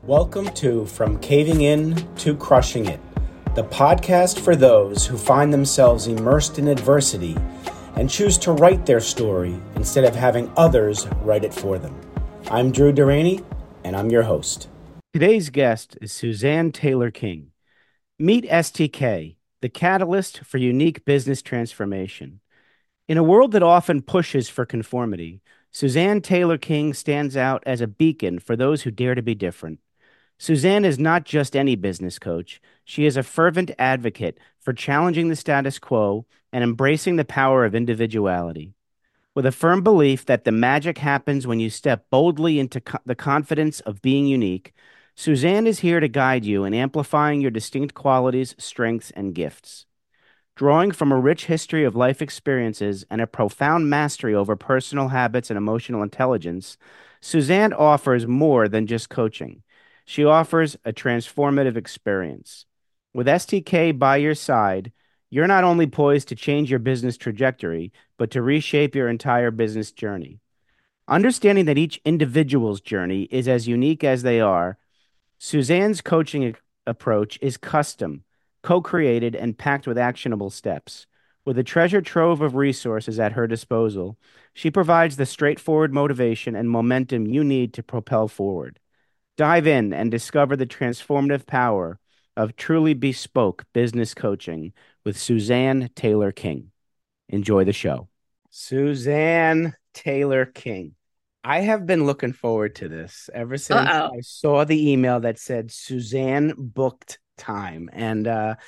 Welcome to From Caving In to Crushing It, the podcast for those who find themselves immersed in adversity and choose to write their story instead of having others write it for them. I'm Drew Durrani, and I'm your host. Today's guest is Suzanne Taylor King. Meet STK, the catalyst for unique business transformation. In a world that often pushes for conformity, Suzanne Taylor King stands out as a beacon for those who dare to be different. Suzanne is not just any business coach. She is a fervent advocate for challenging the status quo and embracing the power of individuality. With a firm belief that the magic happens when you step boldly into the confidence of being unique, Suzanne is here to guide you in amplifying your distinct qualities, strengths, and gifts. Drawing from a rich history of life experiences and a profound mastery over personal habits and emotional intelligence, Suzanne offers more than just coaching. She offers a transformative experience. With STK by your side, you're not only poised to change your business trajectory, but to reshape your entire business journey. Understanding that each individual's journey is as unique as they are, Suzanne's coaching approach is custom, co-created, and packed with actionable steps. With a treasure trove of resources at her disposal, she provides the straightforward motivation and momentum you need to propel forward. Dive in and discover the transformative power of truly bespoke business coaching with Suzanne Taylor King. Enjoy the show. Suzanne Taylor King. I have been looking forward to this ever since I saw the email that said Suzanne booked time. And, I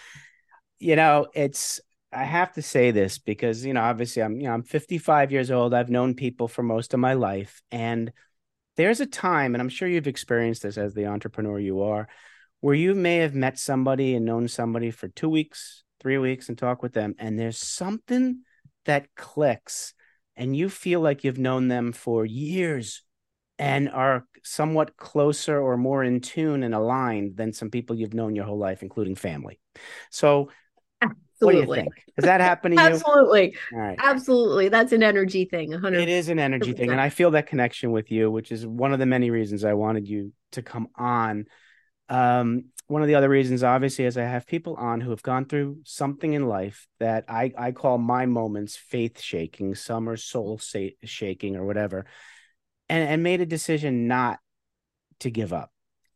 have to say this because, obviously I'm 55 years old. I've known people for most of my life. And there's a time, and I'm sure you've experienced this as the entrepreneur you are, where you may have met somebody and known somebody for 2 weeks, 3 weeks and talk with them. And there's something that clicks and you feel like you've known them for years and are somewhat closer or more in tune and aligned than some people you've known your whole life, including family. So what do you think? Has that happened to you? Absolutely. All right. Absolutely. That's an energy thing. 100%. It is an energy thing. And I feel that connection with you, which is one of the many reasons I wanted you to come on. One of the other reasons, obviously, is I have people on who have gone through something in life that I call my moments faith shaking. Some are soul shaking or whatever, and made a decision not to give up.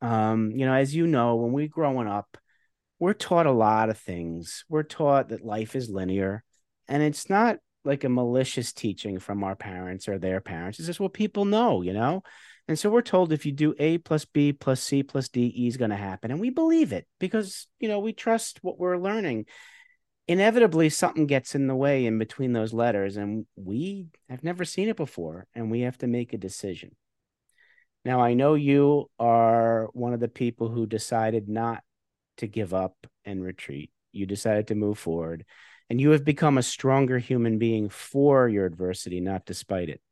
As you know, when we're growing up, we're taught a lot of things. We're taught that life is linear, and it's not like a malicious teaching from our parents or their parents. It's just what people know, And so we're told if you do A plus B plus C plus D, E is going to happen. And we believe it because, we trust what we're learning. Inevitably, something gets in the way in between those letters, and we have never seen it before, and we have to make a decision. Now, I know you are one of the people who decided not to give up and retreat. You decided to move forward, and you have become a stronger human being for your adversity, not despite it.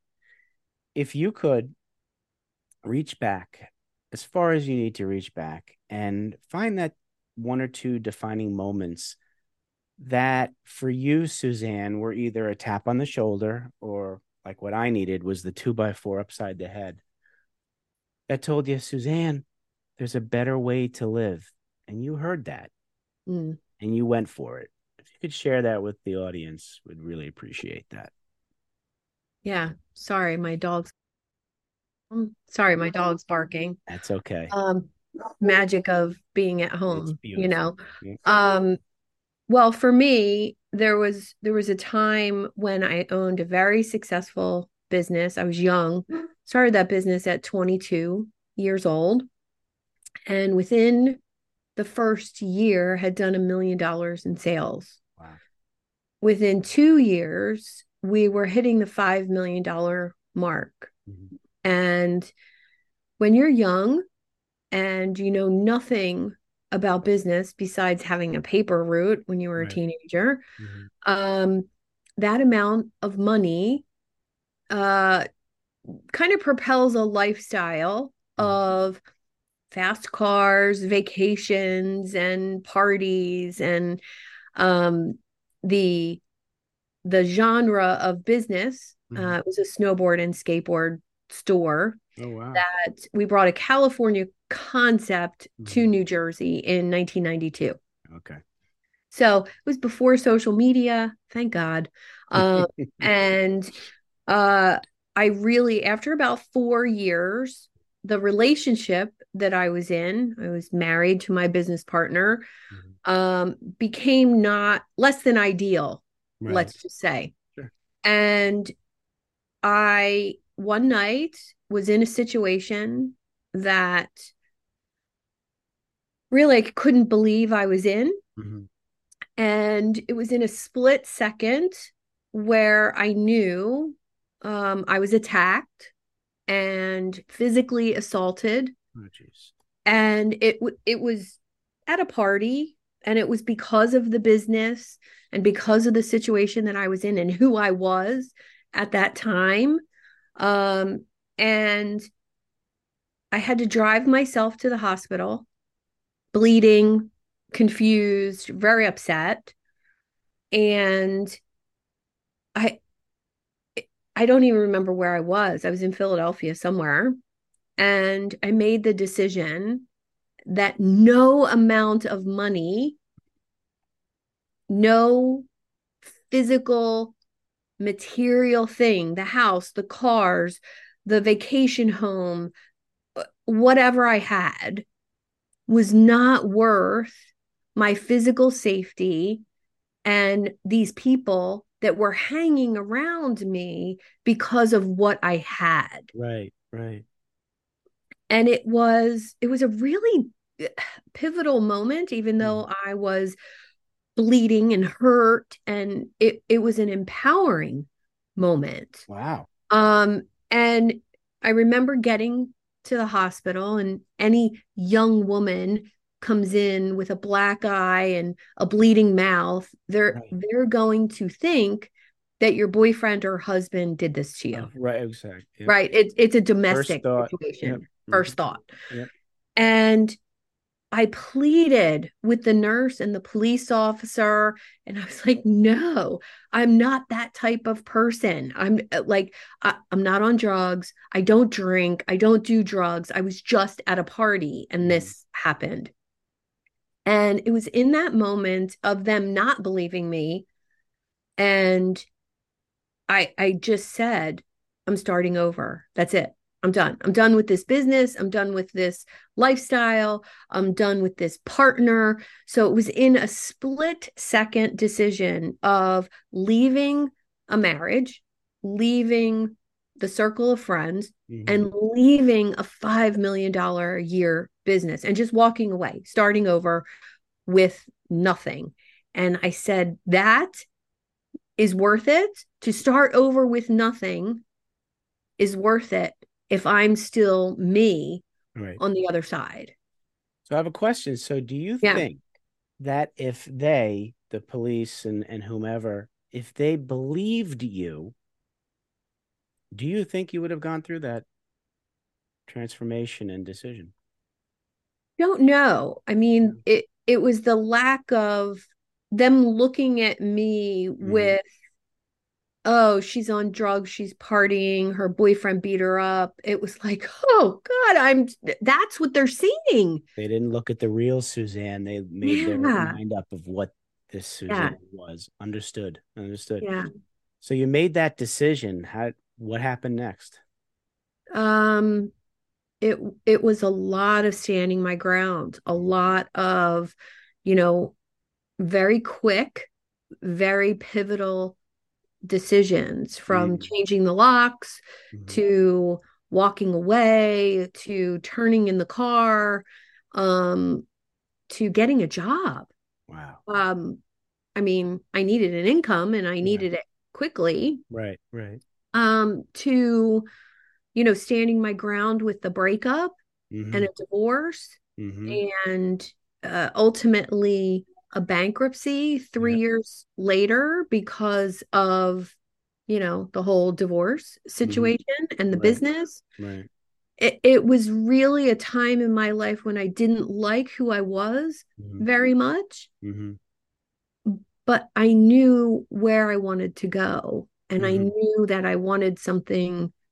If you could reach back as far as you need to reach back and find that one or two defining moments that for you, Suzanne, were either a tap on the shoulder or like what I needed was the 2x4 upside the head that told you, Suzanne, there's a better way to live. And you heard that and you went for it. If you could share that with the audience, we'd really appreciate that. Yeah. Sorry, my dog's barking. That's okay. Magic of being at home, Yeah. Well, for me, there was a time when I owned a very successful business. I was young, started that business at 22 years old, and within the first year had done $1 million in sales. Wow. Within 2 years, we were hitting the $5 million mark. Mm-hmm. And when you're young and you know nothing about business besides having a paper route when you were a teenager, that amount of money kind of propels a lifestyle of fast cars, vacations, and parties, and the genre of business. It was a snowboard and skateboard store. Oh, wow. That we brought a California concept to Mhm. New Jersey in 1992. Okay. So it was before social media, thank God. Um, and uh, I really, after about 4 years, the relationship that I was married to my business partner, Mhm. became not less than ideal, Right. let's just say. Sure. And I, one night, was in a situation that really I couldn't believe I was in. Mhm. And it was in a split second where I knew I was attacked and physically assaulted. Oh, jeez. And it was at a party, and it was because of the business and because of the situation that I was in and who I was at that time. And I had to drive myself to the hospital, bleeding, confused, very upset. And I I don't even remember where I was. I was in Philadelphia somewhere, and I made the decision that no amount of money, no physical material thing, the house, the cars, the vacation home, whatever I had, was not worth my physical safety and these people that were hanging around me because of what I had. Right. Right. And it was a really pivotal moment, even Mhm. though I was bleeding and hurt, and it was an empowering moment. Wow. And I remember getting to the hospital, and any young woman comes in with a black eye and a bleeding mouth, they're Right. they're going to think that your boyfriend or husband did this to you. Right. Exactly. Yep. Right? It's a First domestic thought. Yep. situation, Hmm. first thought. Yep. And I pleaded with the nurse and the police officer, and I was like, no, I'm not that type of person. I'm not on drugs. I don't drink. I don't do drugs. I was just at a party and Mhm. this happened. And it was in that moment of them not believing me. And I just said, I'm starting over. That's it. I'm done. I'm done with this business. I'm done with this lifestyle. I'm done with this partner. So it was in a split second decision of leaving a marriage, leaving the circle of friends, Mhm. and leaving a $5 million a year business and just walking away, starting over with nothing. And I said, that is worth it. To start over with nothing is worth it if I'm still me Right. on the other side. So I have a question. So do you Yeah. think that if they, the police and whomever, if they believed you, do you think you would have gone through that transformation and decision? Don't know. I Yeah. mean, it was the lack of them looking at me Hmm. with, oh, she's on drugs, she's partying, her boyfriend beat her up. It was like, oh God, that's what they're seeing. They didn't look at the real Suzanne. They made their Yeah. mind up of what this Yeah. Suzanne was. Understood. Understood. Yeah. So you made that decision. What happened next? Um, it it was a lot of standing my ground, a lot of, you know, very quick, very pivotal decisions, from Mm-hmm. changing the locks Mm-hmm. to walking away to turning in the car, um, to getting a job. Wow. Um, I mean, I needed an income and I Yeah. needed it quickly. Right. Right. To, standing my ground with the breakup and Mm-hmm. a divorce, Mm-hmm. and ultimately a bankruptcy three Yeah. years later because of, the whole divorce Mm-hmm. situation and the Right. business. Right. It was really a time in my life when I didn't like who I was Mm-hmm. very much, Mm-hmm. but I knew where I wanted to go. And I Mm-hmm. knew that I wanted something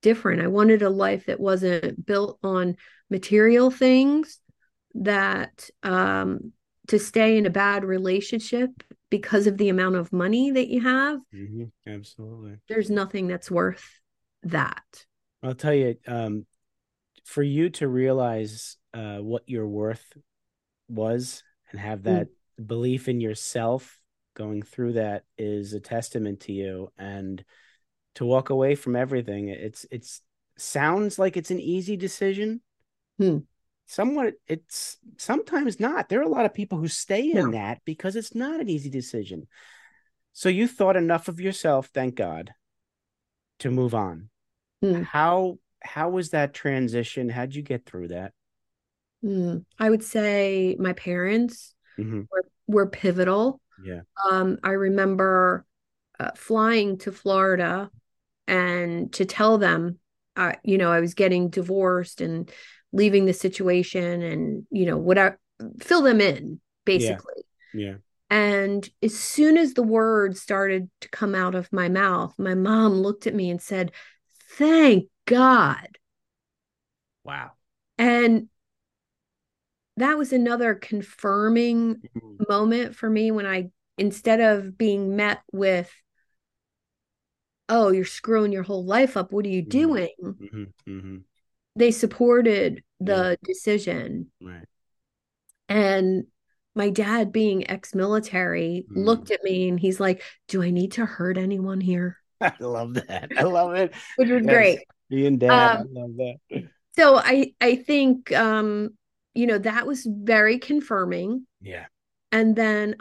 different. I wanted a life that wasn't built on material things, that to stay in a bad relationship because of the amount of money that you have, Absolutely. there's nothing that's worth that. I'll tell you, for you to realize what your worth was and have Mm, that belief in yourself going through that is a testament to you. And to walk away from everything, it's sounds like it's an easy decision. mm, Somewhat, it's sometimes not. There are a lot of people who stay in no. that because it's not an easy decision. So you thought enough of yourself, thank God, to move on. Mm, How was that transition? How'd you get through that? I would say my parents Hmm. were pivotal. Yeah. I remember flying to Florida and to tell them, I was getting divorced and leaving the situation, and, whatever, fill them in, Yeah. basically. Yeah. And as soon as the words started to come out of my mouth, my mom looked at me and said, "Thank God." Wow. And that was another confirming Mhm. moment for me when instead of being met with, "Oh, you're screwing your whole life up. What are you Mhm. doing?" Mhm. Mhm. They supported Yeah. the decision. Right. And my dad, being ex-military, Mm. looked at me and he's like, "Do I need to hurt anyone here?" I love that. I love it. Which was Yes. great. Being dad, I Um, love that. so I think that was very confirming. Yeah. And then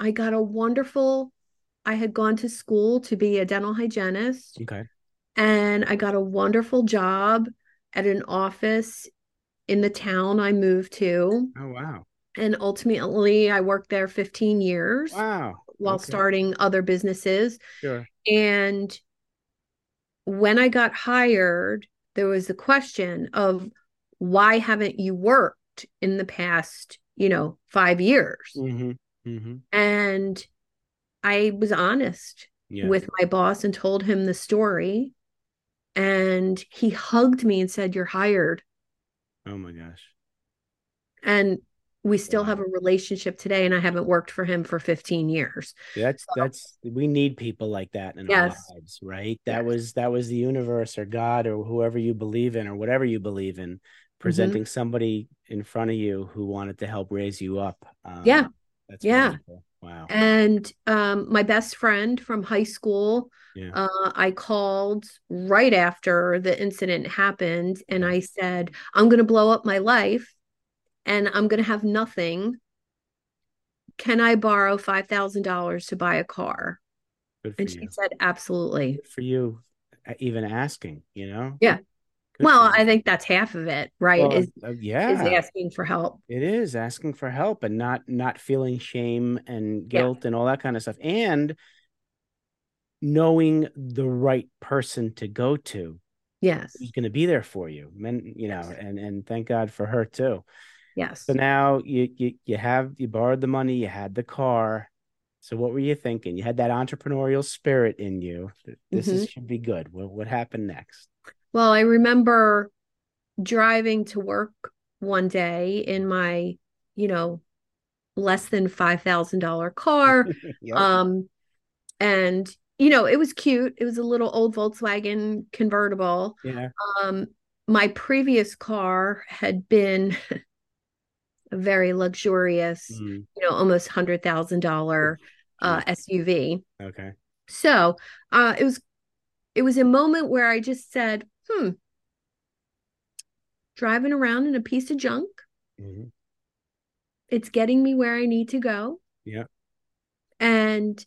I had gone to school to be a dental hygienist, Okay. and I got a wonderful job at an office in the town I moved to. Oh, wow. And ultimately, I worked there 15 years Wow. while Okay. starting other businesses. Sure. And when I got hired, there was a question of, why haven't you worked in the past, 5 years? Mm-hmm. Mm-hmm. And I was honest Yeah. with my boss and told him the story. And he hugged me and said, "You're hired." Oh my gosh. And we still have Wow. a relationship today, and I haven't worked for him for 15 years. That's we need people like that in our Yes. lives, right? That Yes. was that was the universe or God or whoever you believe in or whatever you believe in, Hmm. presenting somebody in front of you who wanted to help raise you up. Yeah. That's Yeah. wonderful. Wow. And my best friend from high school, Yeah. I called right after the incident happened, and Yeah. I said, "I'm going to blow up my life and I'm going to have nothing. Can I borrow $5,000 to buy a car?" Good for And she you. said, "Absolutely." Good for you. Even asking. Yeah. Good Well, for I you. think that's half of it, right? Well, Is yeah, asking for help. it is asking for help and not feeling shame and Yeah. guilt and all that kind of stuff. And knowing the right person to go to who's Yes. going to be there for you. Yes. And thank God for her too. So Yes. now you borrowed the money, you had the car. So what were you thinking? You had that entrepreneurial spirit in you. This is Hmm. should be good. What happened next? Well, I remember driving to work one day in my, you know, less than $5,000 car. Yep. Um, and, it was cute. It was a little old Volkswagen convertible. Yeah. Um, my previous car had been a very luxurious, Mm. almost $100,000 Geez. SUV. Okay. So it was a moment where I just said, driving around in a piece of junk. Hmm. It's getting me where I need to go. Yeah. And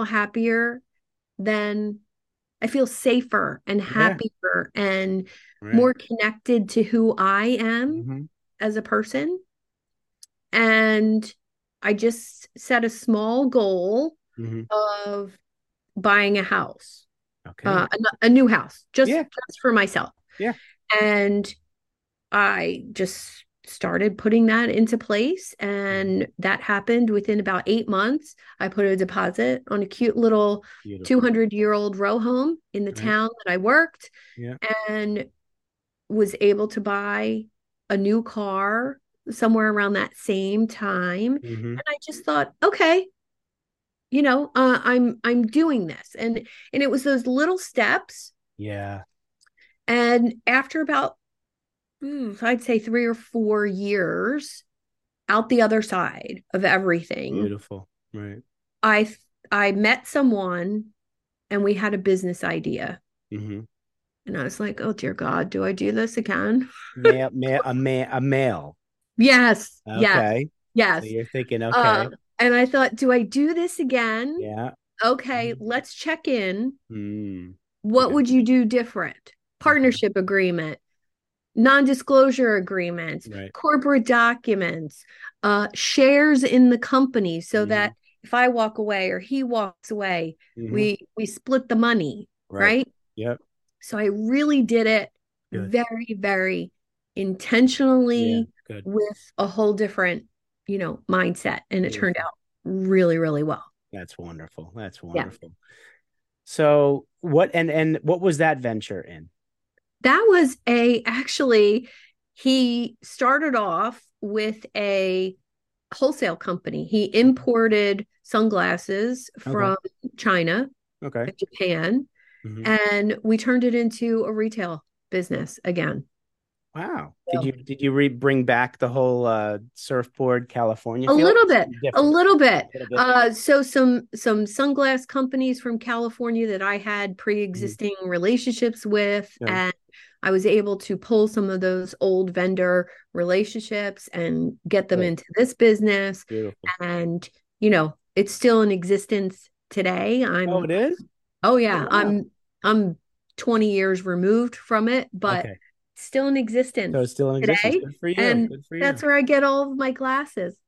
than I feel safer and Yeah. happier and Right. more connected to who I am Hmm. as a person. And I just set a small goal Hmm. of buying a house, Okay. a new house, just Yeah. for myself. Yeah. And I just started putting that into place. Mhm. And that happened within about 8 months. I put a deposit on a cute little Beautiful. 200-year-old row home in the Right. town that I worked. Yeah. And was able to buy a new car somewhere around that same time. Mm-hmm. And I just thought, okay, I'm doing this. And it was those little steps. Yeah. And after about, I'd say 3 or 4 years out the other side of everything, Beautiful. Right. I I met someone and we had a business idea. Mm-hmm. And I was like, oh dear God, do I do this again? A male. Yes, yes, Okay. So yes. you're thinking, Uh, okay. and I thought, do I do this again? Yeah. Okay, let's check in. Mm. What Yeah. would you do different? Okay. Partnership agreement, non-disclosure agreements, Right. corporate documents, shares in the company so Mm-hmm. that if I walk away or he walks away, Mm-hmm. we split the money, Right. right? Yep. So I really did it Good. very, very Yeah. intentionally Good. with a whole different, mindset. And it turned Beautiful. out really, really well. That's wonderful. That's Yeah. wonderful. So what what was that venture in? That was actually, he started off with a wholesale company. He imported sunglasses Okay. from China Okay. and Japan, Hmm. and we turned it into a retail business again. Wow. So Did you bring back the whole surfboard California a feel? little bit, a Different. little bit. A little bit. So some sunglass companies from California that I had Mhm. pre-existing relationships with, Good. and I was able to pull some of those old vendor relationships and get them Good. into this business. Beautiful. And it's still in existence today. Oh, it is? Oh Oh, yeah, wow. I'm 20 years removed from it, but Okay. still in So existence it's still in existence. today. Good for you. And Good for you. that's where I get all of my glasses.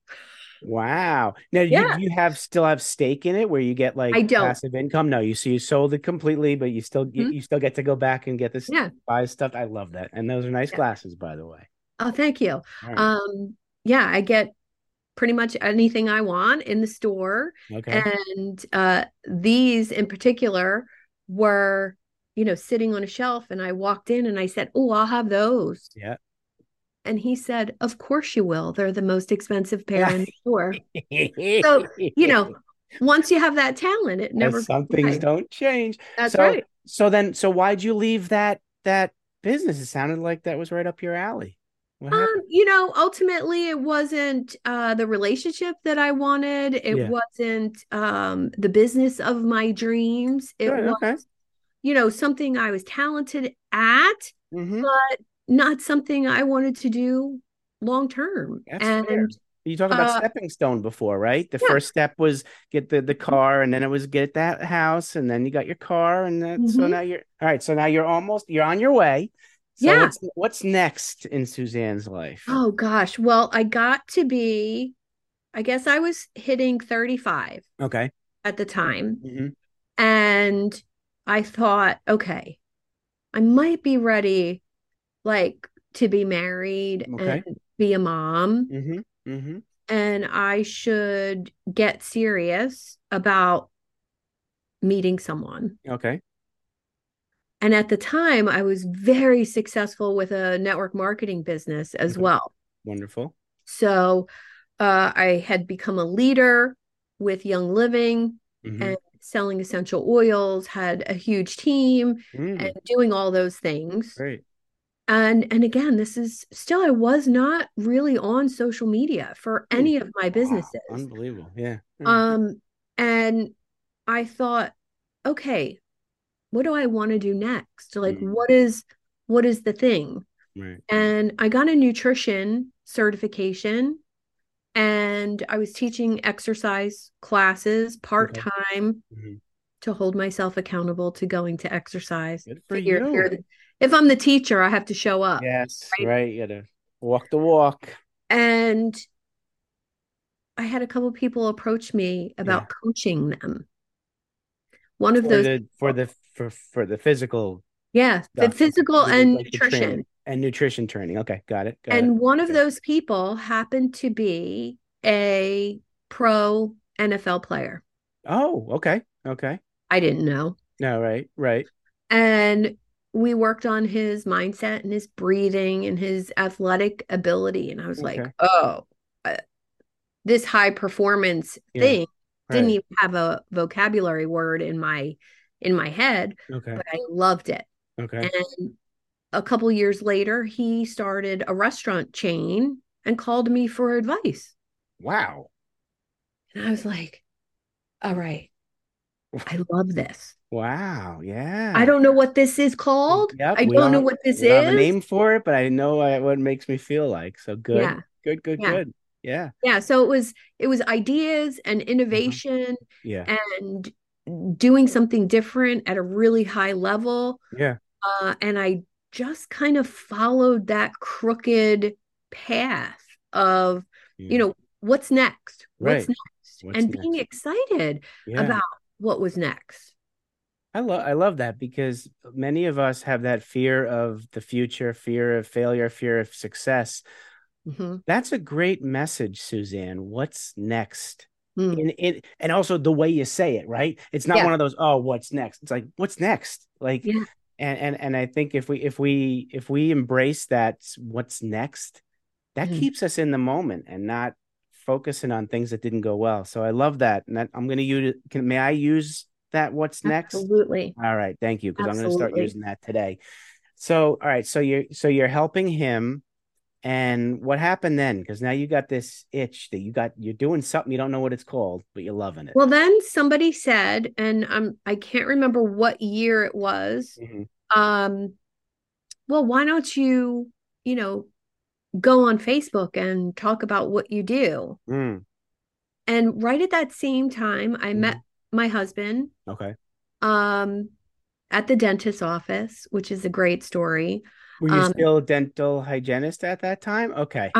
Wow. Now, Yeah, do you have still have stake in it where you get like I don't. passive income? No, you sold it completely, but Hmm? you still get to go back and get this Yeah, buy stuff. I love that. And those are nice yeah. glasses, by the way. Oh, thank you. All right. Um, yeah, I get pretty much anything I want in the store. Okay. And these in particular were, sitting on a shelf. And I walked in and I said, oh, I'll have those. Yeah. And he said, of course you will. They're the most expensive pair in the store. So, once you have that talent, it never Some goes things away. don't change. That's right. So why'd you leave that business? It sounded like that was right up your alley. What happened? Ultimately it wasn't the relationship that I wanted. It Yeah. wasn't the business of my dreams. It Good. was, Okay. something I was talented at, Mm-hmm. but not something I wanted to do long term. That's fair. And You talked about uh stepping stone before, right? The yeah. first step was get the car, and then it was get that house, and then you got your car, and so Mhm. now you're all right. So now you're on your way. So Yeah. what's next in Suzanne's life? Oh gosh. Well, I guess I was hitting 35 Okay. at the time. Mm-hmm. And I thought, okay, I might be ready, like, to be married and Okay. be a mom. Mm-hmm. Mm-hmm. And I should get serious about meeting someone. Okay. And at the time, I was very successful with a network marketing business as Okay. well. Wonderful. So I had become a leader with Young Living Mm-hmm. and selling essential oils, had a huge team and Mm, doing all those things. great. And again, this is still, I was not really on social media for Mm. any of my Wow. businesses. Unbelievable. Yeah. Mm. Um, and I thought, okay, what do I want to do next? Like, Mm. what is the thing? Right. And I got a nutrition certification and I was teaching exercise classes Okay. part-time Hmm. to hold myself accountable to going to exercise. Good for Figure you. if I'm the teacher, I have to show up, Yes. right? Right. You gotta walk the walk. And I had a couple people approach me Yeah. about coaching them. One of those people, For the physical yeah, the stuff. Okay. physical and Like the nutrition. training and nutrition training. Okay. Got it. Got it. And one of Okay. those people happened to be a pro NFL player. Oh, okay. Okay. I didn't know. No, right. Right. And we worked on his mindset and his breathing and his athletic ability. And I was like, Okay. oh, uh, this high performance Yeah. thing didn't Right. even have a vocabulary word in my head, Okay. but I loved it. Okay. And a couple years later, he started a restaurant chain and called me for advice. Wow. And I was like, all right, I love this. Wow. I Yeah. don't know what this is called. Yep. I don't know what this We don't have a is. name for it, but I know what it makes me feel like. So good. Yeah. Good, good, Yeah. good. Yeah. Yeah. So it was ideas and Uh-huh. innovation Yeah. and doing something different at a really high level. Yeah. And I just kind of followed that crooked path of, you Yeah. know, what's next? What's Right. next? What's And being next? excited Yeah. about what was next. I love that because many of us have that fear of the future, fear of failure, fear of success. Hmm. That's a great message, Suzanne. What's next? Mm. And also the way you say it, right? It's not Yeah. one of those, oh, what's next? It's like, what's next? Like, Yeah. and I think if we embrace that what's next, that Mhm. keeps us in the moment and not focusing on things that didn't go well. So I love that. And I'm gonna use may I use that what's next? Absolutely. All right, thank you, because I'm gonna start Absolutely. using that today. So, all right, so you're helping him. And what happened then? Because now you got this itch that you're doing something you don't know what it's called, but you're loving it. Well, then somebody said, and I can't remember what year it was. Hmm. Um, well, why don't you, you know, go on Facebook and talk about what you do? Mm. And right at that same time, I met Hmm. my husband Okay. um, at the dentist's office, which is a great story. Were you Um, still a dental hygienist at that time? Okay.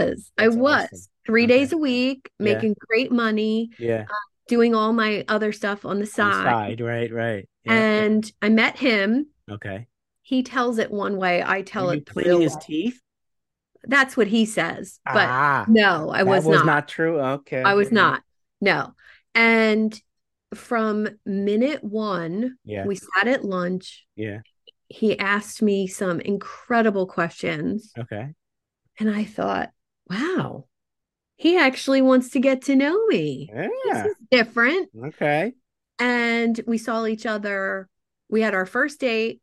I That's awesome. was 3 days Okay. a week, Yeah. making great money, Yeah. doing all my other stuff on the On the side. side. Right. Right. Yeah. Yeah. And I met him. Okay. He tells it one way, I Were tell you it the cleaning real his way. teeth? That's what he says. But Ah, no, I that was was not. not true. I Okay. was Yeah. not. No. And from minute one, Yeah. we sat at lunch. Yeah. He asked me some incredible questions. Okay. And I thought, wow, he actually wants to get to know me. This Yeah. is different. Okay. And we saw each other. We had our first date.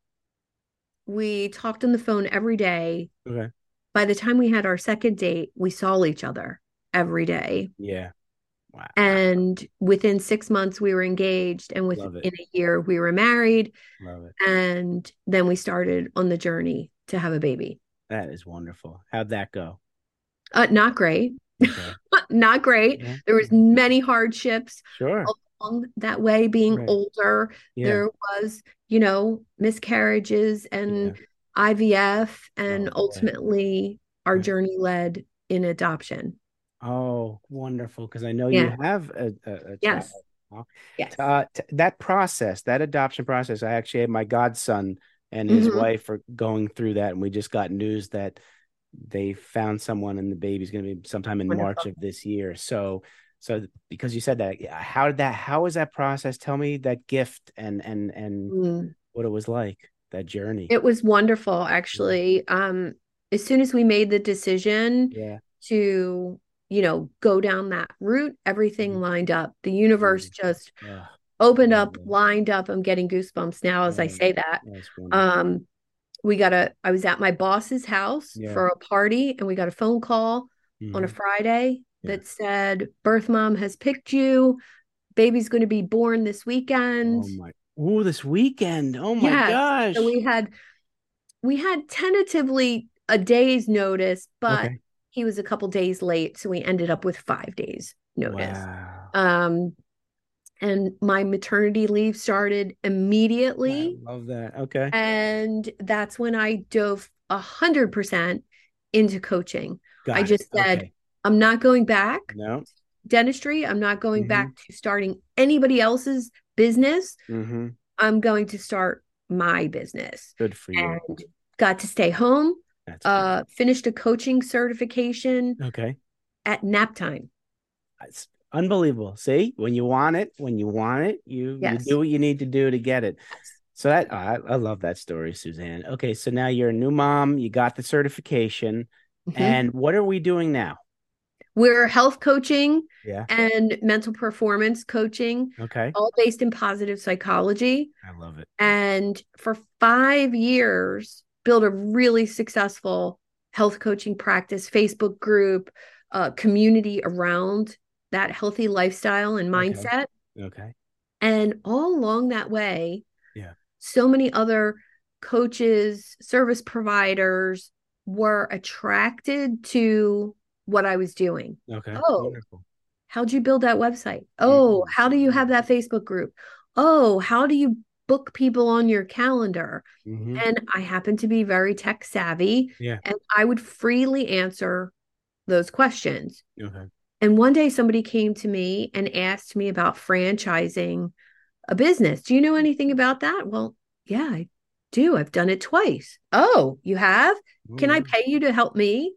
We talked on the phone every day. Okay. By the time we had our second date, we saw each other every day. Yeah. Wow. And within 6 months, we were engaged. And within Love it. a year, we were married. Love it. And then we started on the journey to have a baby. That is wonderful. How'd that go? Not great. Okay. Not great. Yeah. There was many hardships Sure. along that way. Being Right. older, Yeah. there was, miscarriages Yeah. and IVF, and Oh boy. ultimately our Right. journey led in adoption. Oh, wonderful. Because I know you Yeah. have a child. Yes. Huh? Yes. That process, that adoption process, I actually had my godson and his Hmm. wife are going through that, and we just got news that they found someone, and the baby's going to be sometime in March Wonderful. of this year. So because you said that, how was that process? Tell me that gift and Mm. what it was like, that journey. It was wonderful, Yeah. actually. As soon as we made the decision Yeah. to, go down that route, everything Mhm. lined up. The universe Beautiful. just Oh, opened love up, that. lined up. I'm getting goosebumps now as I Oh, say that. that's wonderful. Um, I was at my boss's house Yeah. for a party, and we got a phone call on a Hmm. Friday Yeah. that said, birth mom has picked you. Baby's going to be born this weekend. Oh my. Oh, this weekend. Oh my Yes. So gosh. we had tentatively a day's notice, but Okay. he was a couple days late, so we ended up with 5 days notice. Wow. Um, and my maternity leave started I immediately, love that. Okay. and that's when I dove 100% into coaching. I Got it. just said, Okay. I'm not going back No. to dentistry. I'm not going Mm-hmm. back to starting anybody else's business. Mm-hmm. I'm going to start my business. Good for you. And got to stay home, That's beautiful. finished a coaching certification Okay. at nap time. It's unbelievable. See, when you want it, you Yes. do what you need to do to get it. So I love that story, Suzanne. Okay, so now you're a new mom, you got the certification, Mhm. and what are we doing now? We're health coaching Yeah. and mental performance coaching, Okay. all based in positive psychology. I love it. And for 5 years, built a really successful health coaching practice, Facebook group, community around that healthy lifestyle and Okay. mindset. Okay. And all along that way, Yeah. so many other coaches, service providers were attracted to what I was doing. Okay. Oh, Wonderful. how'd you build that website? Oh, Mm. how do you have that Facebook group? Oh, how do you book people on your calendar? Hmm. And I happen to be very tech savvy, Yeah. and I would freely answer those questions. Okay. And one day somebody came to me and asked me about franchising a business. Do you know anything about that? Well, yeah, I do. I've done it twice. Oh, you have? Oh, Can I yeah. pay you to help me?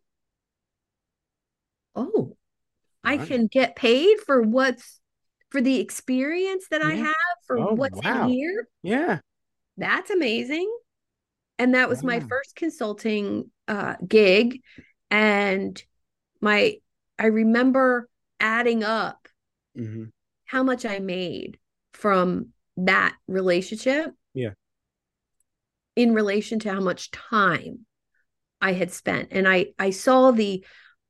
Oh, I Wow. can get paid for for the experience that I Yeah. have for Oh, what's in wow. here. Yeah. That's amazing. And that was my Wow. first consulting gig. And my I remember adding up Hmm. how much I made from that relationship Yeah. in relation to how much time I had spent. And I saw the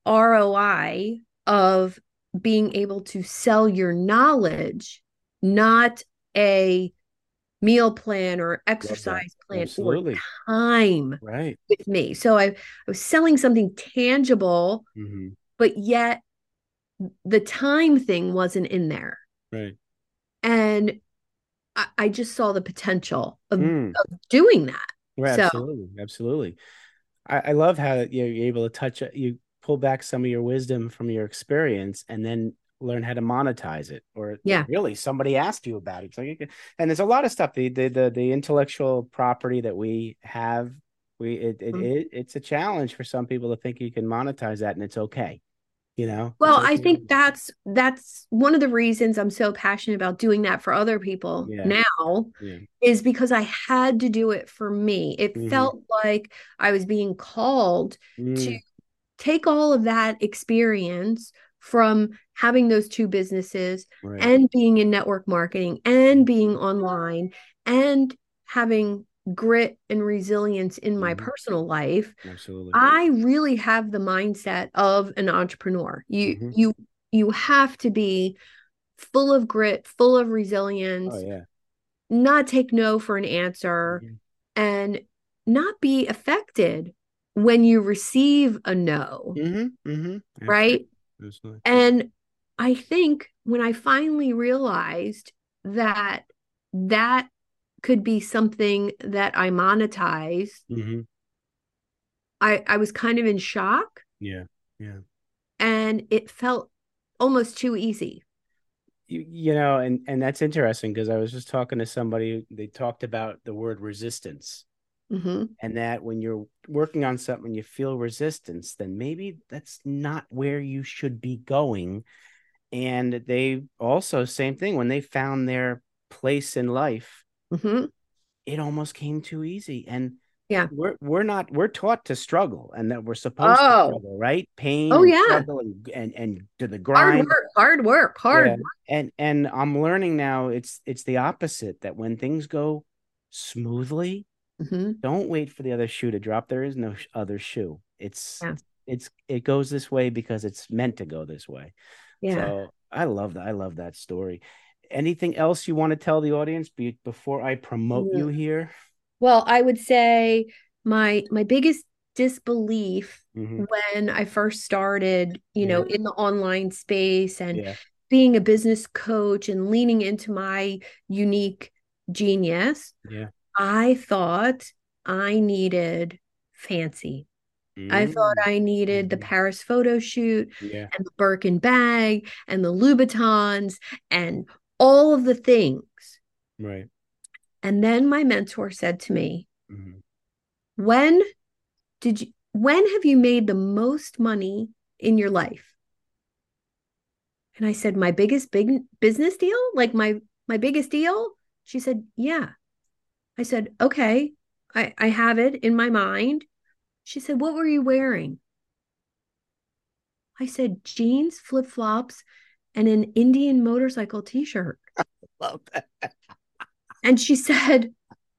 ROI of being able to sell your knowledge, not a meal plan or Love that. exercise plan or Absolutely. time Right. with me. So I was selling something tangible, Hmm. but yet the time thing wasn't in there. Right. And I just saw the potential Mm. of doing that. Right. So Absolutely. Absolutely. I love how you're able to you pull back some of your wisdom from your experience and then learn how to monetize it, or yeah. really somebody asked you about it. It's like, and there's a lot of stuff, the intellectual property that we have, it's a challenge for some people to think you can monetize that and it's okay. It's Well, I okay. think that's one of the reasons I'm so passionate about doing that for other people Yeah. now Yeah. is because I had to do it for me. It Hmm. felt like I was being called to Mm. take all of that experience from having those two businesses Right. and being in network marketing and being online and having grit and resilience in my Hmm. personal life. Absolutely. I really have the mindset of an entrepreneur. You Hmm. you you have to be full of grit, full of Oh resilience, yeah. not take no for an answer, Hmm. and not be affected when you receive a no, Hmm. Hmm. Absolutely. right? Absolutely. And I think when I finally realized that that could be something that I monetize, Hmm. I was kind of in shock Yeah. Yeah. and it felt almost too easy. And that's interesting because I was just talking to somebody. They talked about the word resistance, Hmm. and that when you're working on something, you feel resistance, then maybe that's not where you should be going. And they also, same thing, when they found their place in life, Hmm. it almost came too easy. And Yeah. we're taught to struggle, and that we're supposed to Oh, struggle, right? Pain oh and yeah. struggle and to the Hard grind. work, hard work, hard Yeah. work. And I'm learning now it's the opposite, that when things go smoothly, Hmm. don't wait for the other shoe to drop. There is no other shoe. Yeah. It goes this way because it's meant to go this way. Yeah. So I love that. I love that story. Anything else you want to tell the audience before I promote you here? Well, I would say my biggest disbelief Hmm. when I first started, Yeah. in the online space and Yeah. being a business coach and leaning into my unique genius, Yeah. I thought I needed fancy. I thought Mm. I needed the Hmm. Paris photo shoot Yeah. and the Birkin bag and the Louboutins and all of the things. Right. And then my mentor said to me, Hmm. when when have you made the most money in your life? And I said, my biggest big business deal, like my biggest deal. She said, yeah. I said, okay, I have it in my mind. She said, what were you wearing? I said, jeans, flip-flops, and an Indian motorcycle t-shirt. Love that. And she said,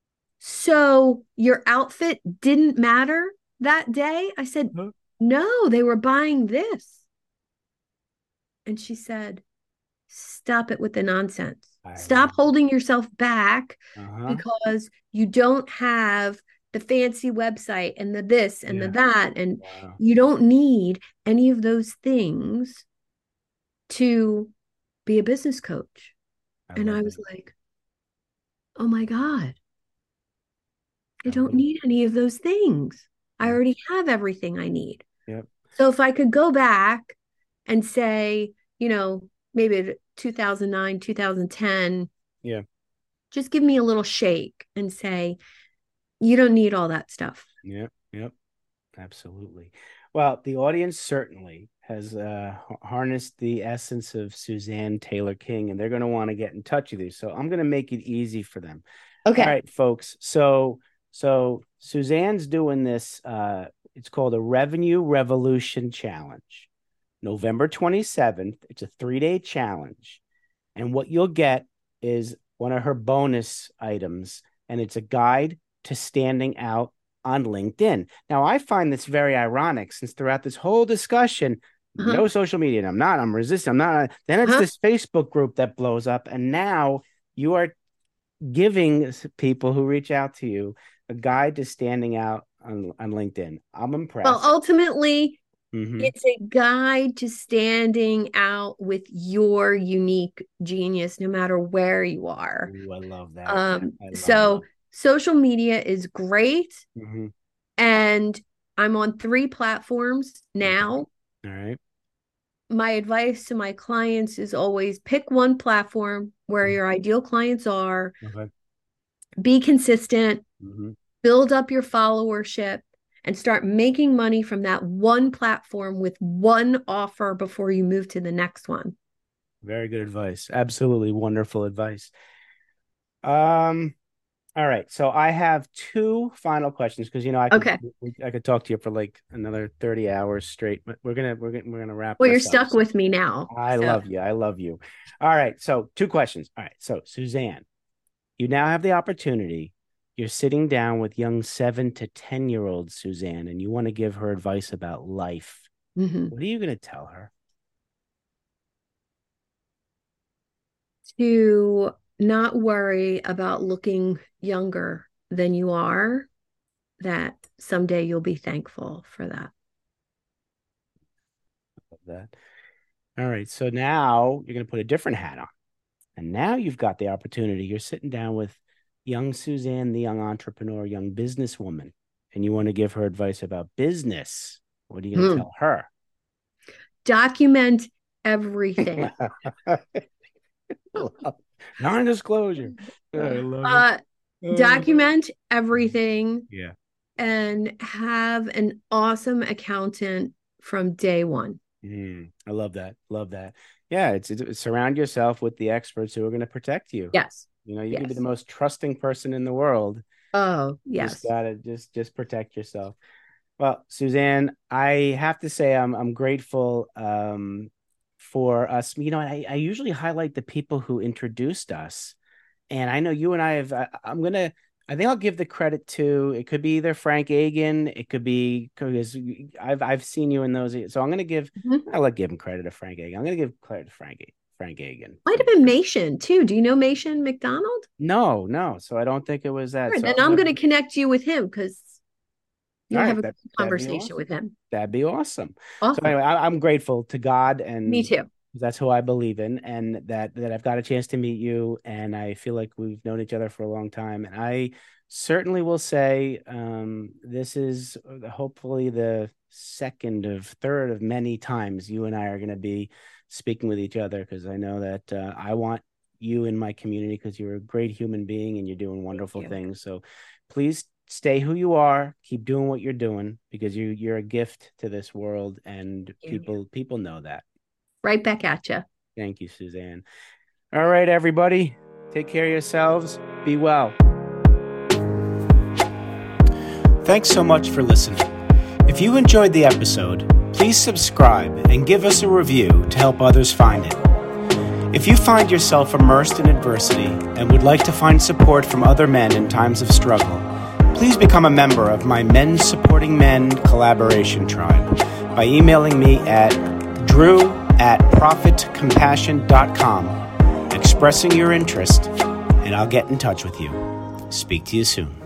so your outfit didn't matter that day? I said, no, they were buying this. And she said, stop it with the nonsense. Stop holding yourself back because you don't have the fancy website and the this and the that. And you don't need any of those things to be a business coach. And I was like, oh my God, I don't need any of those things. I already have everything I need. Yep. So if I could go back and say, maybe 2009, 2010, just give me a little shake and say, you don't need all that stuff. Yep. Absolutely. Well, the audience certainly has harnessed the essence of Suzanne Taylor King, and they're going to want to get in touch with you. So I'm going to make it easy for them. Okay. All right, folks. So Suzanne's doing this. It's called a Revenue Revolution Challenge. November 27th. It's a 3-day challenge. And what you'll get is one of her bonus items, and it's a guide to standing out on LinkedIn. Now, I find this very ironic since throughout this whole discussion, no social media. And I'm resisting. Then it's this Facebook group that blows up. And now you are giving people who reach out to you a guide to standing out on LinkedIn. I'm impressed. Well, ultimately, it's a guide to standing out with your unique genius, no matter where you are. Ooh, I love that. So social media is great. And I'm on 3 platforms now. All right. My advice to my clients is always pick one platform where your ideal clients are. Be consistent, build up your followership, and start making money from that one platform with one offer before you move to the next one. Very good advice. Absolutely wonderful advice. All right. So I have 2 final questions because I could talk to you for like another 30 hours straight, but we're gonna wrap. Well, you're stuck with me now. I love you. All right. So 2 questions. All right. So Suzanne, you now have the opportunity. You're sitting down with young 7 to 10-year-old Suzanne, and you want to give her advice about life. What are you going to tell her? To not worry about looking younger than you are, that someday you'll be thankful for that. Love that. All right. So now you're going to put a different hat on. And now you've got the opportunity. You're sitting down with young Suzanne, the young entrepreneur, young businesswoman, and you want to give her advice about business. What are you going to tell her? Document everything. Non-disclosure. Document everything. Yeah. And have an awesome accountant from day one. I love that. Yeah, it's surround yourself with the experts who are going to protect you. Yes. You can be the most trusting person in the world. Oh, yes. Just gotta just protect yourself. Well, Suzanne, I have to say I'm grateful for us. I usually highlight the people who introduced us, and I know you and I have. I think I'll give the credit to. It could be either Frank Agan. It could be because I've seen you in those. So I'm going to give. I'll give him credit to Frank Agan. I'm going to give credit to Frank Agan. Might have been Mation too. Do you know Mation McDonald? No. So I don't think it was that. Right, so then I'm going to connect you with him because you'll have a conversation with him. That'd be awesome. So anyway, I'm grateful to God, and me too. That's who I believe in, and that I've got a chance to meet you, and I feel like we've known each other for a long time. And I certainly will say this is hopefully the third of many times you and I are going to be speaking with each other, because I know that I want you in my community because you're a great human being and you're doing wonderful things. So please stay who you are, keep doing what you're doing, because you're a gift to this world, and people know that. Right back at you. Thank you, Suzanne. All right, everybody. Take care of yourselves. Be well. Thanks so much for listening. If you enjoyed the episode, please subscribe and give us a review to help others find it. If you find yourself immersed in adversity and would like to find support from other men in times of struggle, please become a member of my Men Supporting Men collaboration tribe by emailing me at drew@prophetcompassion.com, expressing your interest, and I'll get in touch with you. Speak to you soon.